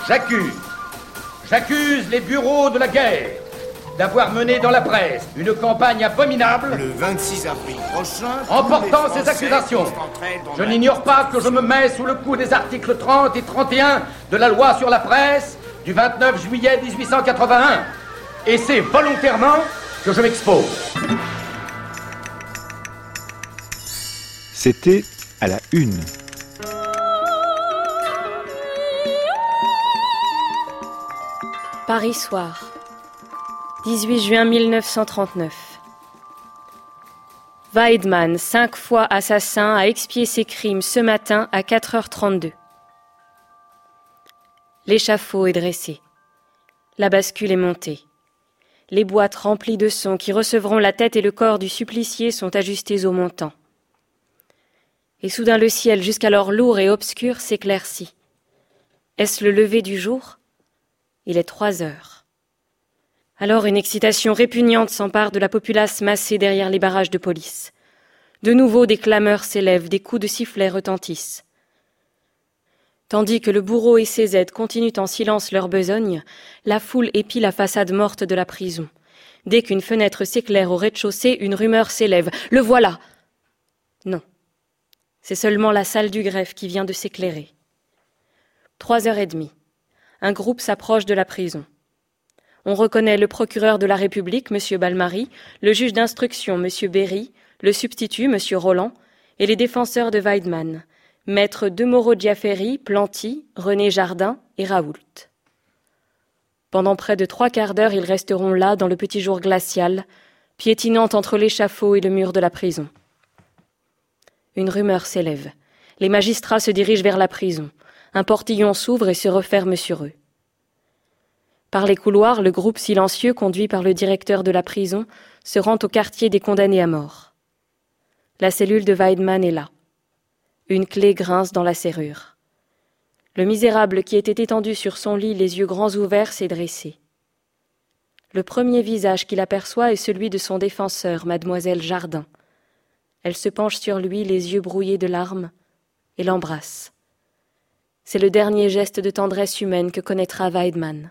J'accuse les bureaux de la guerre d'avoir mené dans la presse une campagne abominable le 26 avril prochain. En portant ces accusations, je n'ignore pas que je me mets sous le coup des articles 30 et 31 de la loi sur la presse du 29 juillet 1881. Et c'est volontairement que je m'expose. C'était à la une. Paris soir, 18 juin 1939. Weidmann, 5 fois assassin, a expié ses crimes ce matin à 4h32. L'échafaud est dressé. La bascule est montée. Les boîtes remplies de sons qui recevront la tête et le corps du supplicié sont ajustées au montant. Et soudain le ciel, jusqu'alors lourd et obscur, s'éclaircit. Est-ce le lever du jour ? Il est 3 heures. Alors une excitation répugnante s'empare de la populace massée derrière les barrages de police. De nouveau des clameurs s'élèvent, des coups de sifflet retentissent. Tandis que le bourreau et ses aides continuent en silence leur besogne, la foule épie la façade morte de la prison. Dès qu'une fenêtre s'éclaire au rez-de-chaussée, une rumeur s'élève. Le voilà ! Non. C'est seulement la salle du greffe qui vient de s'éclairer. 3h30. Un groupe s'approche de la prison. On reconnaît le procureur de la République, M. Balmary, le juge d'instruction, M. Berry, le substitut, M. Roland, et les défenseurs de Weidmann, maîtres Demoro Giaferi, Planty, René Jardin et Raoult. Pendant près de 3/4 d'heure, ils resteront là, dans le petit jour glacial, piétinant entre l'échafaud et le mur de la prison. Une rumeur s'élève. Les magistrats se dirigent vers la prison. Un portillon s'ouvre et se referme sur eux. Par les couloirs, le groupe silencieux, conduit par le directeur de la prison, se rend au quartier des condamnés à mort. La cellule de Weidmann est là. Une clé grince dans la serrure. Le misérable qui était étendu sur son lit, les yeux grands ouverts, s'est dressé. Le premier visage qu'il aperçoit est celui de son défenseur, mademoiselle Jardin. Elle se penche sur lui, les yeux brouillés de larmes, et l'embrasse. C'est le dernier geste de tendresse humaine que connaîtra Weidmann.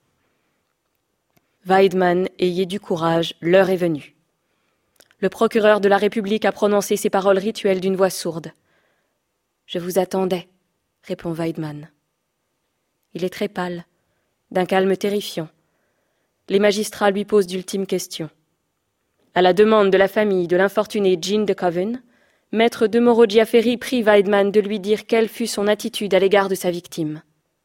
Weidmann, ayez du courage, l'heure est venue. Le procureur de la République a prononcé ces paroles rituelles d'une voix sourde. « Je vous attendais », répond Weidmann. Il est très pâle, d'un calme terrifiant. Les magistrats lui posent d'ultimes questions. À la demande de la famille de l'infortuné Jean de Coven, maître Demoro Giaferi prie Weidmann de lui dire quelle fut son attitude à l'égard de sa victime.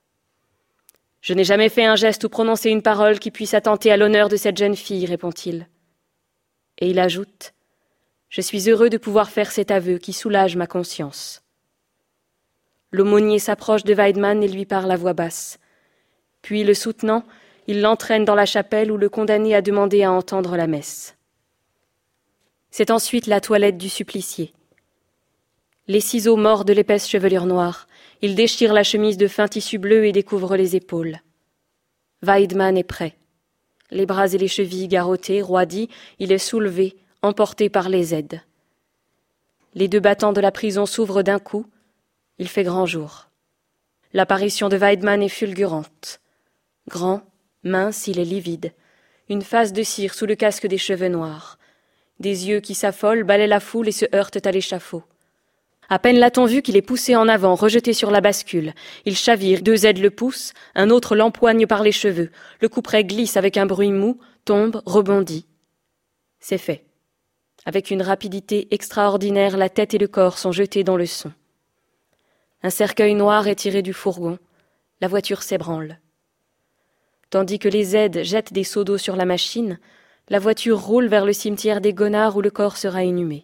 « Je n'ai jamais fait un geste ou prononcé une parole qui puisse attenter à l'honneur de cette jeune fille, répond-il. Et il ajoute « Je suis heureux de pouvoir faire cet aveu qui soulage ma conscience. » L'aumônier s'approche de Weidmann et lui parle à voix basse. Puis, le soutenant, il l'entraîne dans la chapelle où le condamné a demandé à entendre la messe. C'est ensuite la toilette du supplicié. Les ciseaux mordent de l'épaisse chevelure noire. Il déchire la chemise de fin tissu bleu et découvre les épaules. Weidmann est prêt. Les bras et les chevilles garrottés, roidis, il est soulevé, emporté par les aides. Les 2 battants de la prison s'ouvrent d'un coup. Il fait grand jour. L'apparition de Weidmann est fulgurante. Grand, mince, il est livide. Une face de cire sous le casque des cheveux noirs. Des yeux qui s'affolent, balaient la foule et se heurtent à l'échafaud. À peine l'a-t-on vu qu'il est poussé en avant, rejeté sur la bascule. Il chavire, 2 aides le poussent, un autre l'empoigne par les cheveux. Le couperet glisse avec un bruit mou, tombe, rebondit. C'est fait. Avec une rapidité extraordinaire, la tête et le corps sont jetés dans le son. Un cercueil noir est tiré du fourgon. La voiture s'ébranle. Tandis que les aides jettent des seaux d'eau sur la machine, la voiture roule vers le cimetière des Gonards où le corps sera inhumé.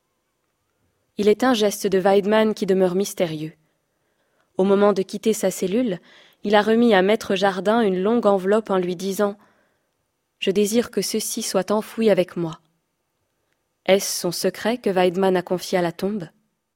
Il est un geste de Weidmann qui demeure mystérieux. Au moment de quitter sa cellule, il a remis à maître Jardin une longue enveloppe en lui disant « Je désire que ceci soit enfoui avec moi ». Est-ce son secret que Weidmann a confié à la tombe ?